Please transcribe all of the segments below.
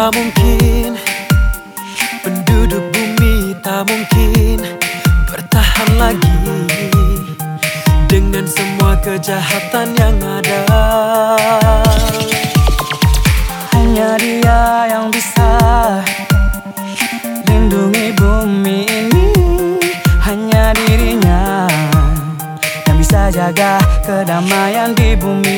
tak mungkin, penduduk bumi tak mungkin bertahan lagi dengan semua kejahatan yang ada. Hanya Dia yang bisa lindungi bumi ini. Hanya Dirinya yang bisa jaga kedamaian di bumi.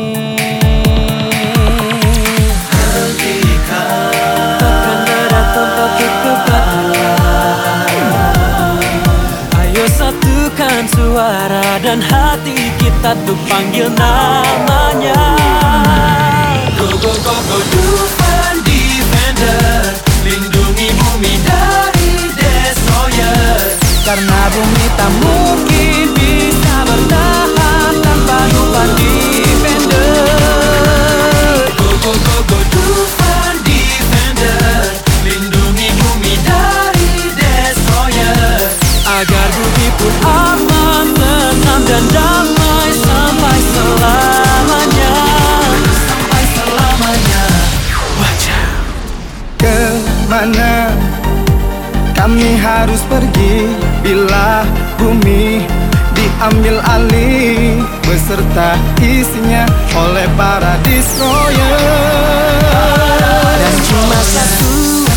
Takkan ada tempat kebatilan. Ayo satukan suara dan hati kita tuh panggil namanya. Go go go go Dufan Defender, lindungi bumi dari destroyer. Karena bumi tak mungkin bisa bertahan tanpa Dufan Defender. Go go go go Dufan Defender, lindungi bumi dari destroyer. Agar bumi pun aman, tenang dan damai sampai selamanya. Sampai selamanya. Wajah. Kemana kami harus pergi bila bumi diambil alih beserta isinya oleh para destroyer? Dan cuma satu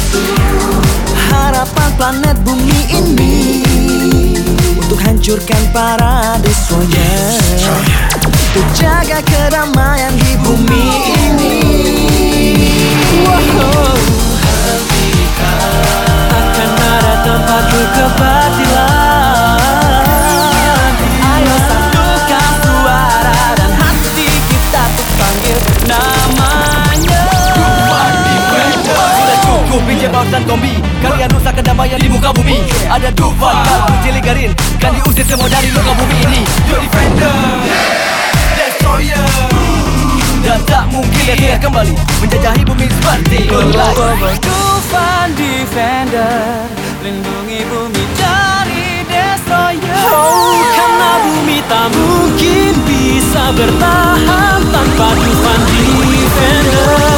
harapan planet bumi ini, untuk hancurkan para destroyer, untuk jaga kedamaian di bumi ini. Wow. Takkan ada tempat kebatilan. Ayo satukan suara dan hati kita tuh panggil namanya. Sudah cukup pinjam bausan kombi, kalian rusak kedamaian di muka bumi. Ada Dufan, kalbu cilik garin, kan diusir semua dari muka bumi ini. Yo Defender, Destroyer, dan tak mungkin dia kembali menjajahi bumi seperti dulu. Dufan Defender, lindungi bumi dari destroyer. Oh, karena bumi tak mungkin bisa bertahan tanpa Dufan Defender.